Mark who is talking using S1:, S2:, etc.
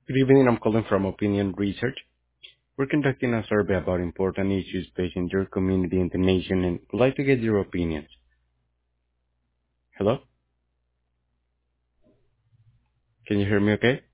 S1: Good evening. I'm calling from Opinion Research. We're conducting a survey about important issues facing your community and the nation and would like to get your opinions. Hello? Can you hear me okay?